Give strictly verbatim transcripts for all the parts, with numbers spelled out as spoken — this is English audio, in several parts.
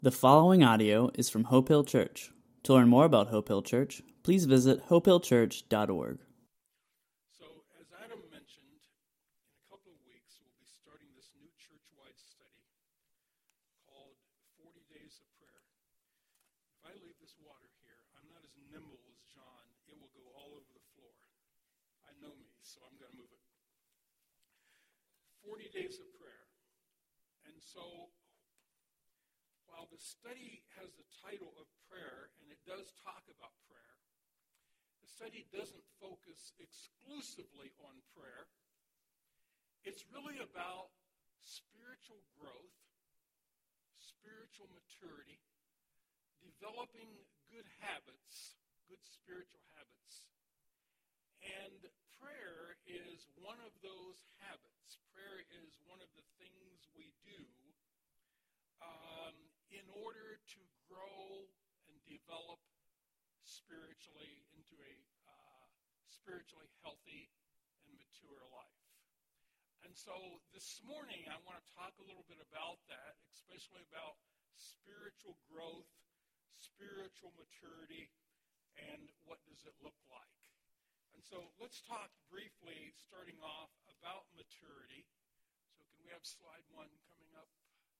The following audio is from Hope Hill Church. To learn more about Hope Hill Church, please visit hope hill church dot org. So, as Adam mentioned, in a couple of weeks, we'll be starting this new church-wide study called forty Days of Prayer. If I leave this water here, I'm not as nimble as John. It will go all over the floor. I know me, so I'm going to move it. forty Days of Prayer. And so, while the study has the title of prayer, and it does talk about prayer, the study doesn't focus exclusively on prayer. It's really about spiritual growth, spiritual maturity, developing good habits, good spiritual habits. And prayer is one of those habits. Prayer is one of the things we do um, in order to grow and develop spiritually into a uh, spiritually healthy and mature life. And so this morning I want to talk a little bit about that, especially about spiritual growth, spiritual maturity, and what does it look like. And so let's talk briefly, starting off, about maturity. So can we have slide one coming up?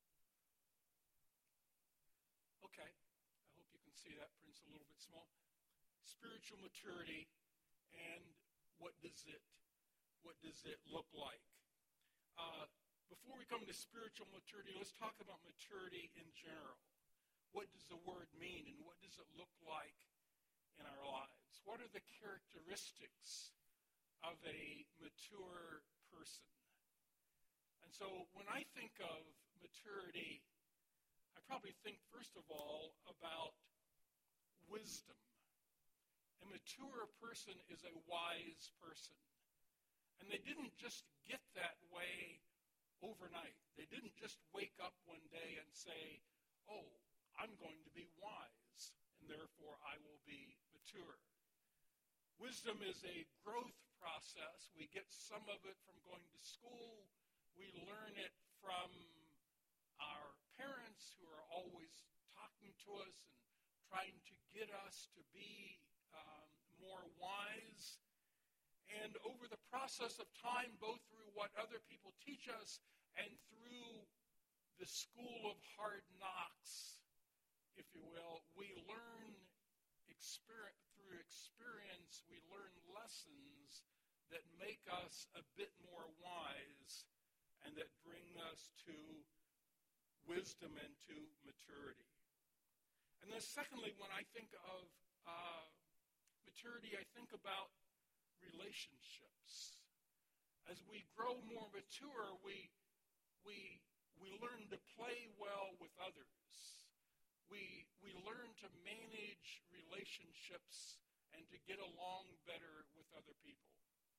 Okay, I hope you can see that. Print's a little bit small. Spiritual maturity, and what does it, what does it look like? Uh, before we come to spiritual maturity, let's talk about maturity in general. What does the word mean, and what does it look like in our lives? What are the characteristics of a mature person? And so when I think of maturity, I probably think, first of all, about wisdom. A mature person is a wise person. And they didn't just get that way overnight. They didn't just wake up one day and say, oh, I'm going to be wise, and therefore I will be mature. Wisdom is a growth process. We get some of it from going to school. We learn it from our parents who are always talking to us and trying to get us to be um, more wise. And over the process of time, both through what other people teach us and through the school of hard knocks, if you will, we learn experience, through experience, we learn lessons that make us a bit more wise and that bring us to wisdom and to maturity. And then secondly, when I think of uh, maturity, I think about relationships. As we grow more mature, we, we, we learn to play well with others. We, we learn to manage relationships and to get along better with other people.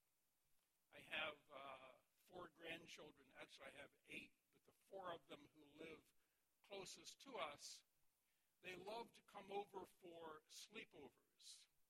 I have uh, four grandchildren. Actually, I have eight. Four of them who live closest to us, they love to come over for sleepovers.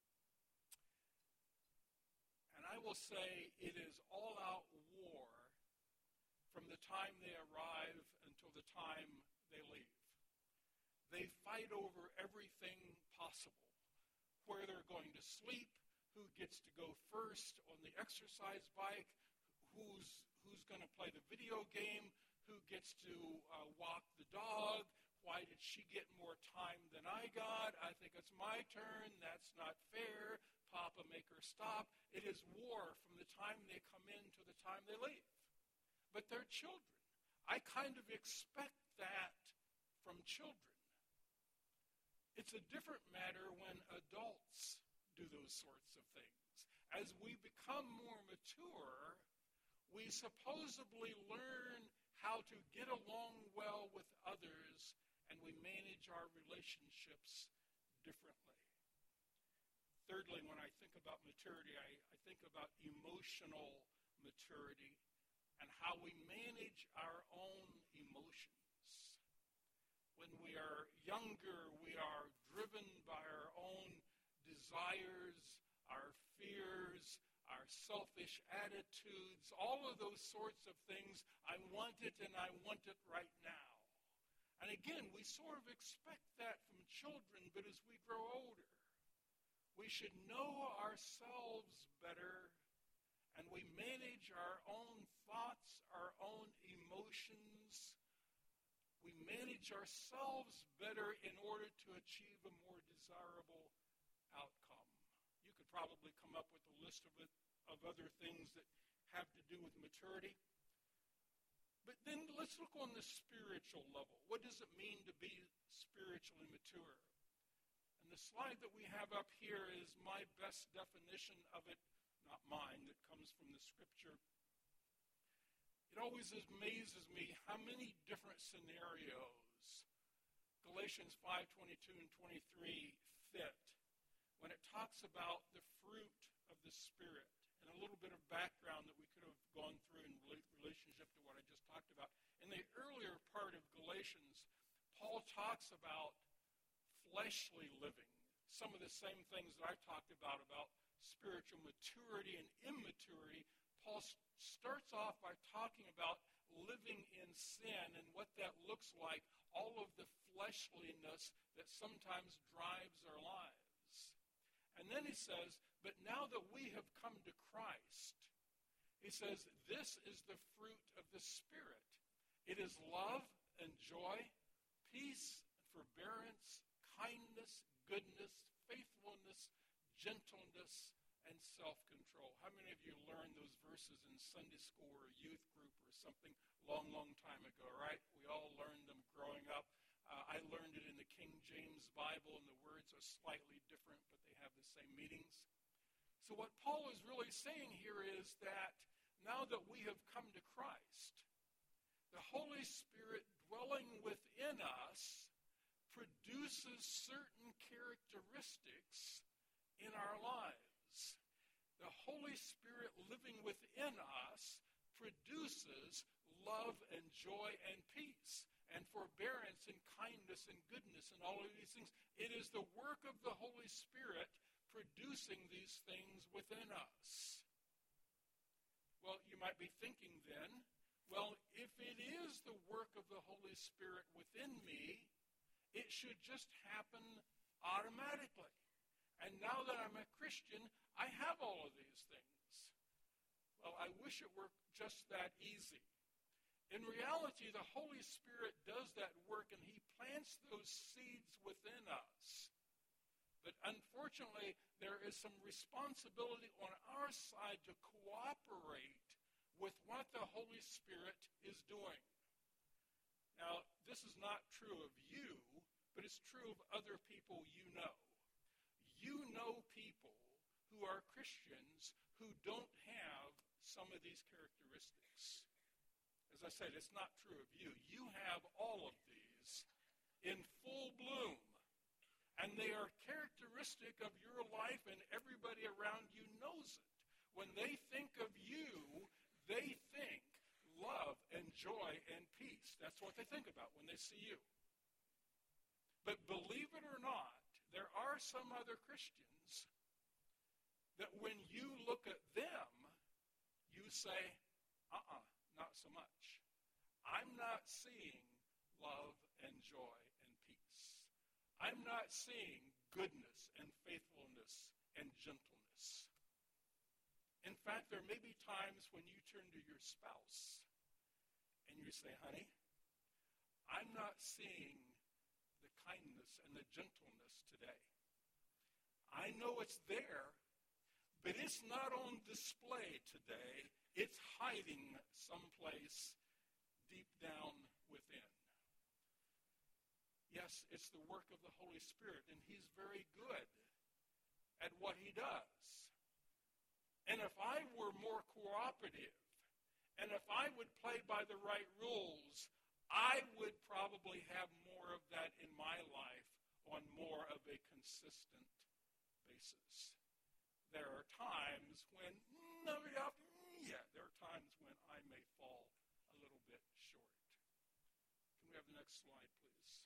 And I will say it is all-out war from the time they arrive until the time they leave. They fight over everything possible, where they're going to sleep, who gets to go first on the exercise bike, who's, who's going to play the video game, who gets to uh, walk the dog. Why did she get more time than I got? I think it's my turn. That's not fair. Papa, make her stop. It is war from the time they come in to the time they leave. But they're children. I kind of expect that from children. It's a different matter when adults do those sorts of things. As we become more mature, we supposedly learn how to get along well with others, and we manage our relationships differently. Thirdly, when I think about maturity, I, I think about emotional maturity and how we manage our own emotions. When we are younger, we are driven by our own desires, our fears, our selfish attitudes, all of those sorts of things. I want it and I want it right now. And again, we sort of expect that from children, but as we grow older, we should know ourselves better, and we manage our own thoughts, our own emotions. We manage ourselves better in order to achieve a more desirable outcome. You could probably come up with a list of, it, of other things that have to do with maturity. But then let's look on the spiritual level. What does it mean to be spiritually mature? And the slide that we have up here is my best definition of it, not mine, that comes from the Scripture. It always amazes me how many different scenarios Galatians five twenty-two and twenty-three fit when it talks about the fruit of the Spirit. And a little bit of background that we could have gone through in relationship to what I just talked about. In the earlier part of Galatians, Paul talks about fleshly living. Some of the same things that I talked about, about spiritual maturity and immaturity. Paul starts off by talking about living in sin and what that looks like, all of the fleshliness that sometimes drives our lives. And then he says, but now that we have come to Christ, he says, this is the fruit of the Spirit. It is love and joy, peace, forbearance, kindness, goodness, faithfulness, gentleness, and self-control. How many of you learned those verses in Sunday school or a youth group or something long, long time ago, right? We all learned them growing up. Uh, I learned it in the King James Bible, and the words are slightly different, but they have the same meanings. So what Paul is really saying here is that now that we have come to Christ, the Holy Spirit dwelling within us produces certain characteristics in our lives. The Holy Spirit living within us produces love and joy and peace and forbearance and kindness and goodness and all of these things. It is the work of the Holy Spirit producing these things within us. Well, you might be thinking then, well, if it is the work of the Holy Spirit within me, it should just happen automatically. And now that I'm a Christian, I have all of these things. Well, I wish it were just that easy. In reality, the Holy Spirit does that work, and he plants those seeds within us. But unfortunately, there is some responsibility on our side to cooperate with what the Holy Spirit is doing. Now, this is not true of you, but it's true of other people you know. You know people who are Christians who don't have some of these characteristics. As I said, it's not true of you. You have all of these in full bloom. And they are characteristic of your life, and everybody around you knows it. When they think of you, they think love and joy and peace. That's what they think about when they see you. But believe it or not, there are some other Christians that when you look at them, you say, uh-uh, not so much. I'm not seeing love and joy and peace. I'm not seeing goodness and faithfulness and gentleness. In fact, there may be times when you turn to your spouse and you say, honey, I'm not seeing the kindness and the gentleness today. I know it's there, but it's not on display today. It's hiding someplace deep down within. Yes, it's the work of the Holy Spirit, and he's very good at what he does. And if I were more cooperative, and if I would play by the right rules, I would probably have more of that in my life on more of a consistent basis. There are times when, no, yeah, there are times when I may fall a little bit short. Can we have the next slide, please?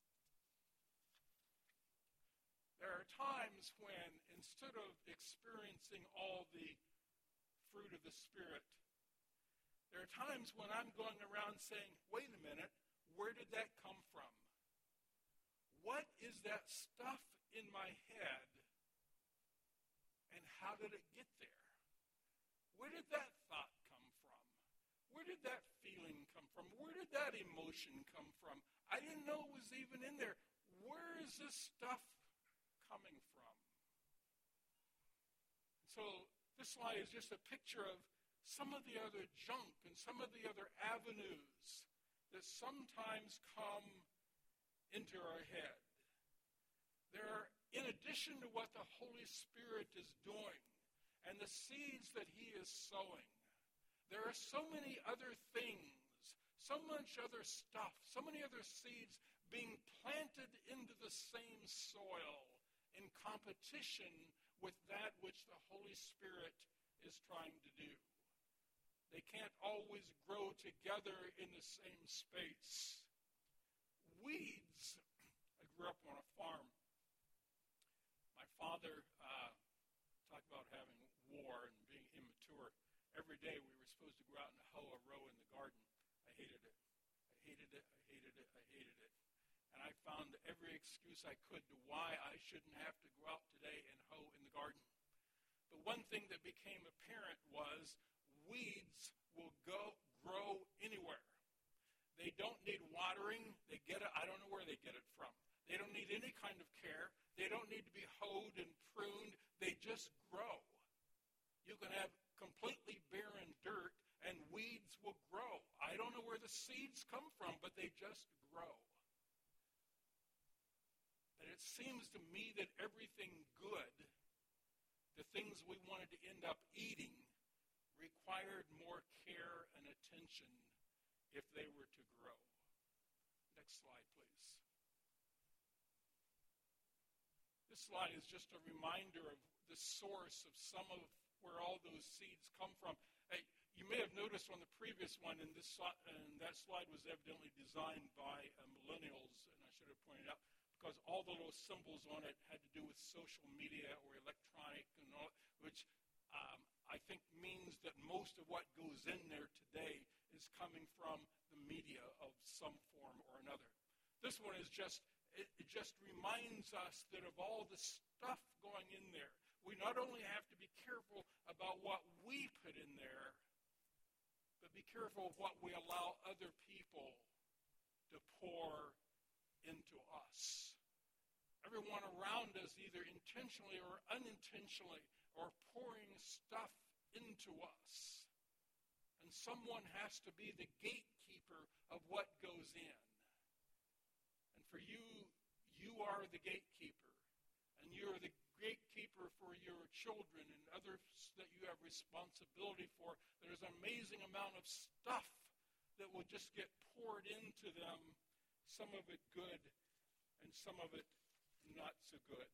There are times when, instead of experiencing all the fruit of the Spirit, there are times when I'm going around saying, wait a minute, Where did that come from? What is that stuff in my head, and how did it get there? Where did that thought come from? Where did that feeling come from? Where did that emotion come from? I didn't know it was even in there. Where is this stuff coming from? So this slide is just a picture of some of the other junk and some of the other avenues that sometimes come into our head. There are, in addition to what the Holy Spirit is doing and the seeds that he is sowing, there are so many other things, so much other stuff, so many other seeds being planted into the same soil in competition with that which the Holy Spirit is trying to do. They can't always grow together in the same space. Weeds. I grew up on a farm. My father uh, talked about having war and being immature. Every day we were supposed to go out and hoe a row in the garden. I hated it. I hated it. I hated it. I hated it. And I found every excuse I could to why I shouldn't have to go out today and hoe in the garden. But one thing that became apparent was weeds will go grow anywhere. They don't need watering. They get it. I don't know where they get it from. They don't need any kind of care. They don't need to be hoed and pruned. They just grow. You can have completely barren dirt and weeds will grow. I don't know where the seeds come from, but they just grow. And it seems to me that everything good, the things we wanted to end up eating, required more care and attention if they were to grow. Next slide, please. This slide is just a reminder of the source of some of where all those seeds come from. Hey, you may have noticed on the previous one, and, this, and that slide was evidently designed by uh, millennials, and I should have pointed out, because all the little symbols on it had to do with social media or electronic, and all, which um, I think means that most of what goes in there today is coming from the media of some form or another. This one is just, it, it just reminds us that of all the stuff going in there, we not only have to be careful about what we put in there, but be careful of what we allow other people to pour into us. Everyone around us, either intentionally or unintentionally, are pouring stuff into us. And someone has to be the gatekeeper of what goes in. And for you, you are the gatekeeper. And you are the gatekeeper for your children and others that you have responsibility for. There's an amazing amount of stuff that will just get poured into them, some of it good and some of it not so good.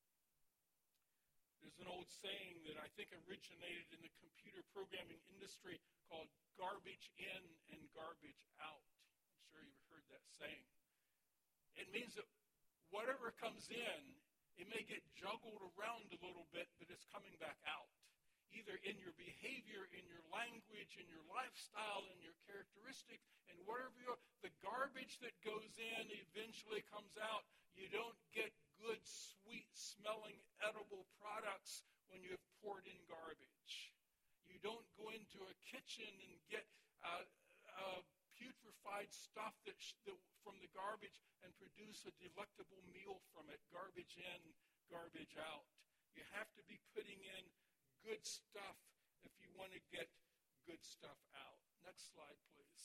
There's an old saying that I think originated in the computer programming industry called garbage in and garbage out. I'm sure you've heard that saying. It means that whatever comes in, it may get juggled around a little bit, but it's coming back out. Either in your behavior, in your language, in your lifestyle, in your characteristics, and whatever you are, the garbage that goes in eventually comes out. You don't get good, sweet-smelling, edible products when you have poured in garbage. You don't go into a kitchen and get uh, uh, putrefied stuff that, sh- that from the garbage and produce a delectable meal from it. Garbage in, garbage out. You have to be putting in good stuff if you want to get good stuff out. Next slide, please.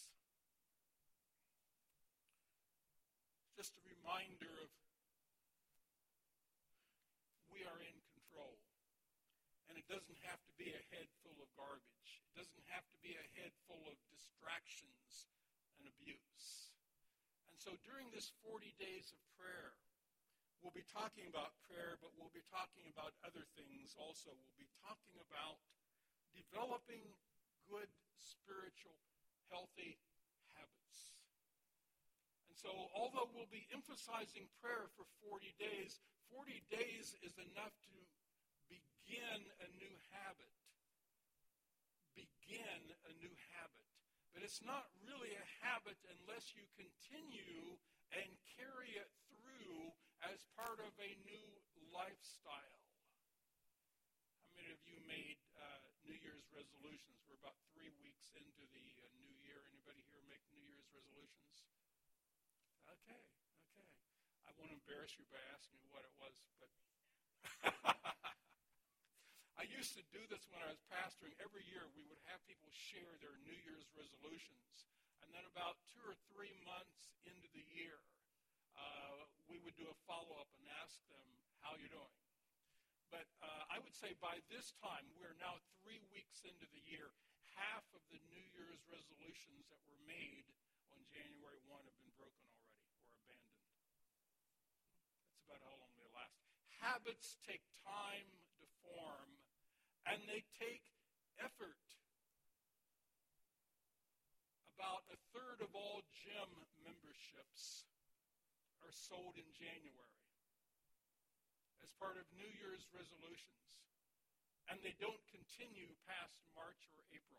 Just a reminder of we are in control. And it doesn't have to be a head full of garbage. It doesn't have to be a head full of distractions and abuse. And so during this forty days of prayer, we'll be talking about prayer, but we'll be talking about other things also. We'll be talking about developing good, spiritual, healthy habits. And so although we'll be emphasizing prayer for forty days, forty days is enough to begin a new habit. Begin a new habit. But it's not really a habit unless you continue and carry it through as part of a new lifestyle. How many of you made uh, New Year's resolutions? We're about three weeks into the uh, new year. Anybody here make New Year's resolutions? Okay, okay. I won't embarrass you by asking you what it was, but I used to do this when I was pastoring. Every year we would have people share their New Year's resolutions. And then about two or three months into the year, uh, we would do a follow-up and ask them, how are you doing? But uh, I would say by this time, we're now three weeks into the year, half of the New Year's resolutions that were made on January first have been broken already or abandoned. That's about how long they last. Habits take time to form, and they take effort. About a third of all gym memberships are sold in January as part of New Year's resolutions, and they don't continue past March or April.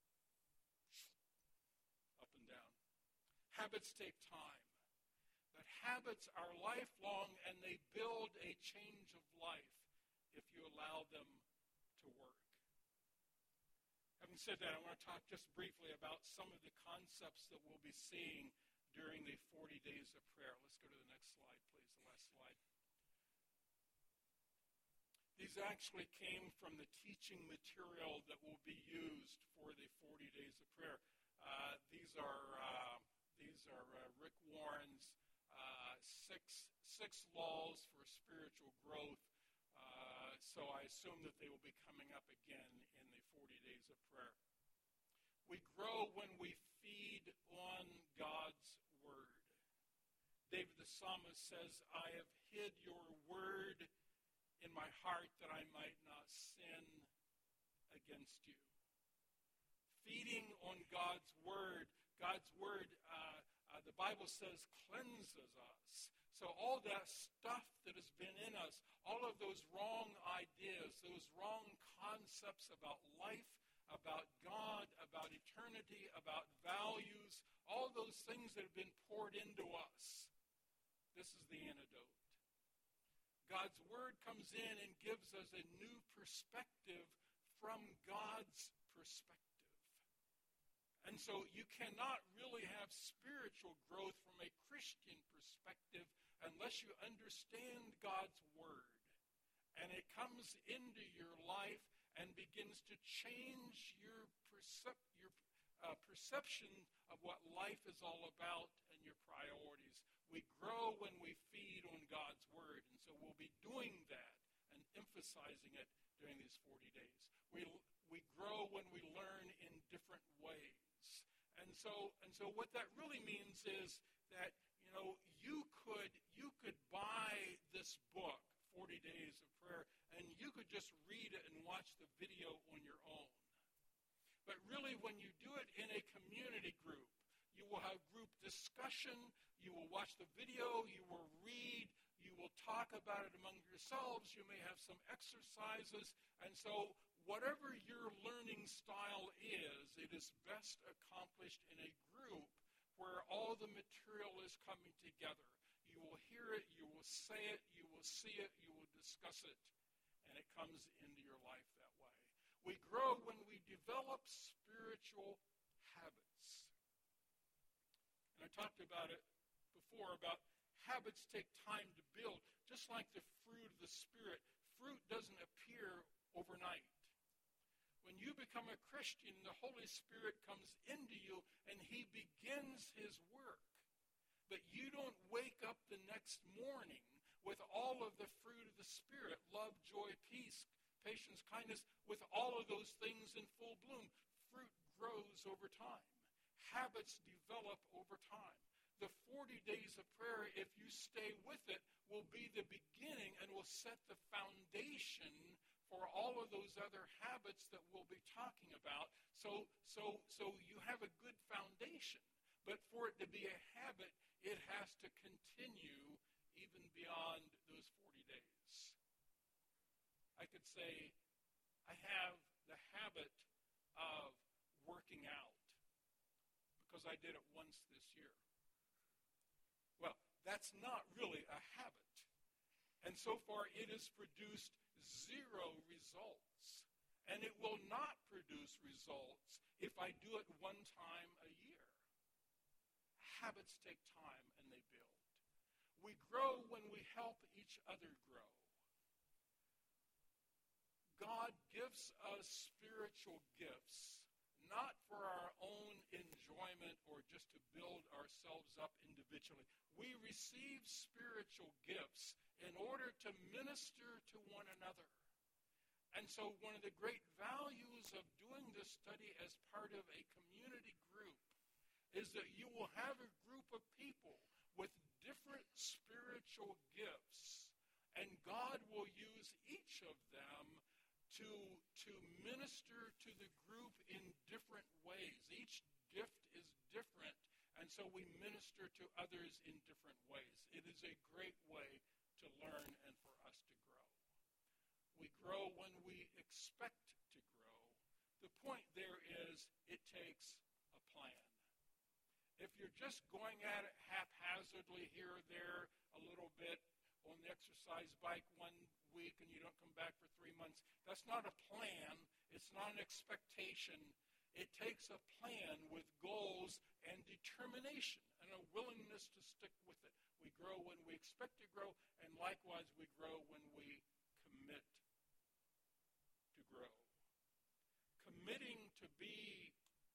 Up and down. Habits take time, but habits are lifelong, and they build a change of life if you allow them to work. Having said that, I want to talk just briefly about some of the concepts that we'll be seeing during the forty days of prayer. Let's go to the next slide, please, the last slide. These actually came from the teaching material that will be used for the forty days of prayer. Uh, these are uh, these are uh, Rick Warren's uh, six six laws for spiritual growth. Uh, so I assume that they will be coming up again in the forty days of prayer. We grow when we feed on God's word. David the psalmist says, I have hid your word in my heart that I might not sin against you. Feeding on God's word. God's word, uh, uh, the Bible says, cleanses us. So all that stuff that has been in us, all of those wrong ideas, those wrong concepts about life, about God, about eternity, about values, all those things that have been poured into us, this is the antidote. God's word comes in and gives us a new perspective from God's perspective. And so you cannot really have spiritual growth from a Christian perspective unless you understand God's word. And it comes into your life and begins to change your, percep- your uh, perception of what life is all about and your priorities. We grow when we feed on God's word. And so we'll be doing that and emphasizing it during these forty days. We, we grow when we learn in different ways. And so, and so what that really means is that, you know, you could you could buy this book, forty days of Prayer, and you could just read it and watch the video on your own. But really, when you do it in a community group, you will have group discussion, you will watch the video, you will read, you will talk about it among yourselves, you may have some exercises, and so whatever your learning style is, it is best accomplished in a group where all the material is coming together. You will hear it, you will say it, you will see it, you will discuss it, and it comes into your life that way. We grow when we develop spiritual habits. And I talked about it before, about habits take time to build, just like the fruit of the Spirit. Fruit doesn't appear overnight. When you become a Christian, the Holy Spirit comes into you and he begins his work. But you don't wake up the next morning with all of the fruit of the Spirit, love, joy, peace, patience, kindness, with all of those things in full bloom. Fruit grows over time. Habits develop over time. The forty days of prayer, if you stay with it, will be the beginning and will set the foundation for all of those other habits that we'll be talking about. So, so, so you have a good foundation. But for it to be a habit, it has to continue even beyond those forty days. I could say, I have the habit of working out. because I did it once this year. Well, that's not really a habit. And so far, it has produced zero results. And it will not produce results if I do it one time a year. Habits take time and they build. We grow when we help each other grow. God gives us spiritual gifts, not for our own enjoyment or just to build ourselves up individually. We receive spiritual gifts in order to minister to one another. And so one of the great values of doing this study as part of a community group is that you will have a group of people with different spiritual gifts, and God will use each of them to, to minister to the group in different ways. Each gift is different, and so we minister to others in different ways. It is a great way to learn and for us to grow. We grow when we expect to grow. The point there is it takes a plan. If you're just going at it haphazardly here or there a little bit on the exercise bike one week and you don't come back for three months, that's not a plan. It's not an expectation. It takes a plan with goals and determination and a willingness to stick with it. We grow when we expect to grow, and likewise we grow when we commit to grow. Committing to be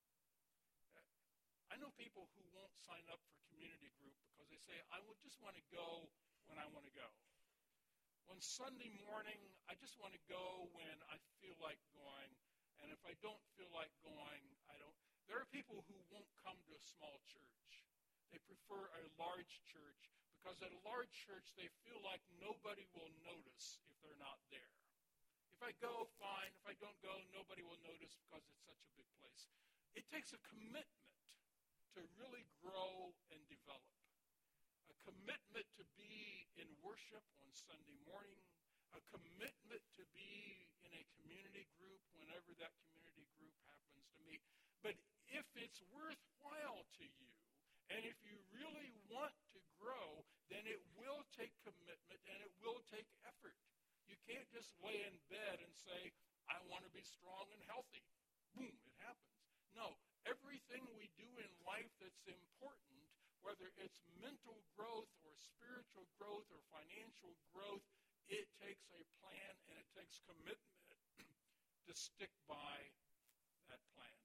I know people who won't sign up for community group because they say, I would just want to go when I want to go. On Sunday morning, I just want to go when I feel like going, and if I don't feel like going, I don't. There are people who won't come to a small church. They prefer a large church because at a large church, they feel like nobody will notice if they're not there. If I go, fine. If I don't go, nobody will notice because it's such a big place. It takes a commitment to really grow and develop. A commitment to be in worship on Sunday morning. A commitment to be in a community group whenever that community group happens to meet. But if it's worthwhile to you, and if you really want to grow, then it will take commitment and it will take effort. You can't just lay in bed and say, I want to be strong and healthy. Boom, it happens. No. Everything we do in life that's important, whether it's mental growth or spiritual growth or financial growth, it takes a plan and it takes commitment to stick by that plan.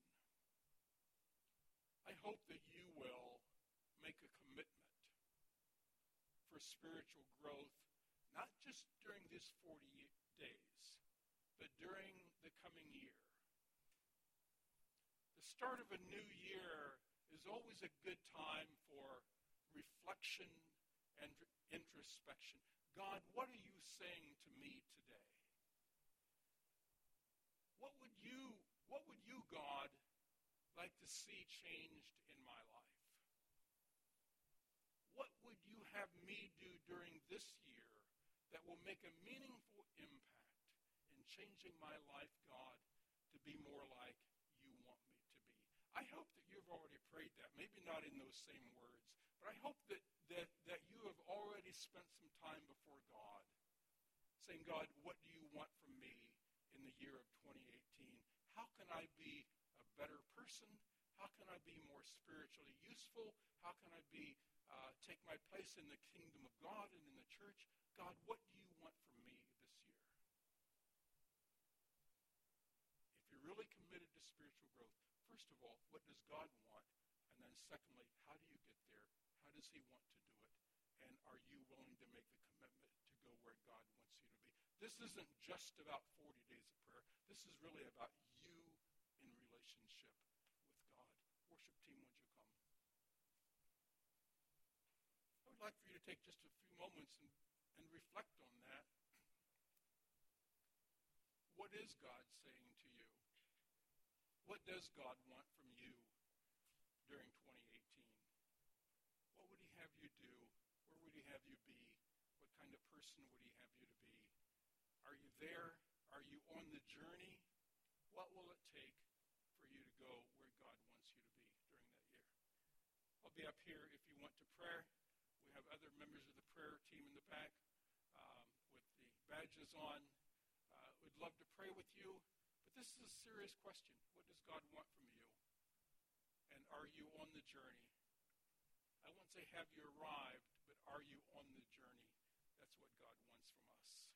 I hope that you will make a commitment for spiritual growth, not just during these forty days, but during the coming year. The start of a new year is always a good time for reflection and introspection. God, what are you saying to me today? What would you, what would you, God, like to see changed in my life? What would you have me do during this year that will make a meaningful impact in changing my life, God, to be more like you want me to be? I hope that you've already prayed that, maybe not in those same words, but I hope that, that, that you have already spent some time before God saying, God, what do you want from me in the year of twenty eighteen? How can I be a better person? How can I be more spiritually useful? How can I be uh, take my place in the kingdom of God and in the church? God, what do you want from me this year? If you're really committed to spiritual growth, first of all, what does God want? And then secondly, how do you get there? How does he want to do it? And are you willing to make the commitment to go where God wants you to be? This isn't just about forty days of prayer. This is really about you in relationship with God. Worship team, would you come? I would like for you to take just a few moments and, and reflect on that. What is God saying to you? What does God want from you during twenty eighteen? What would he have you do? Where would he have you be? What kind of person would he have you to be? Are you there? Are you on the journey? What will it take for you to go where God wants you to be during that year? stay up here if you want to pray. We have other members of the prayer team in the back um, with the badges on. Uh, we'd love to pray with you. But this is a serious question. What does God want from you? And are you on the journey? I won't say have you arrived, but are you on the journey? That's what God wants from us.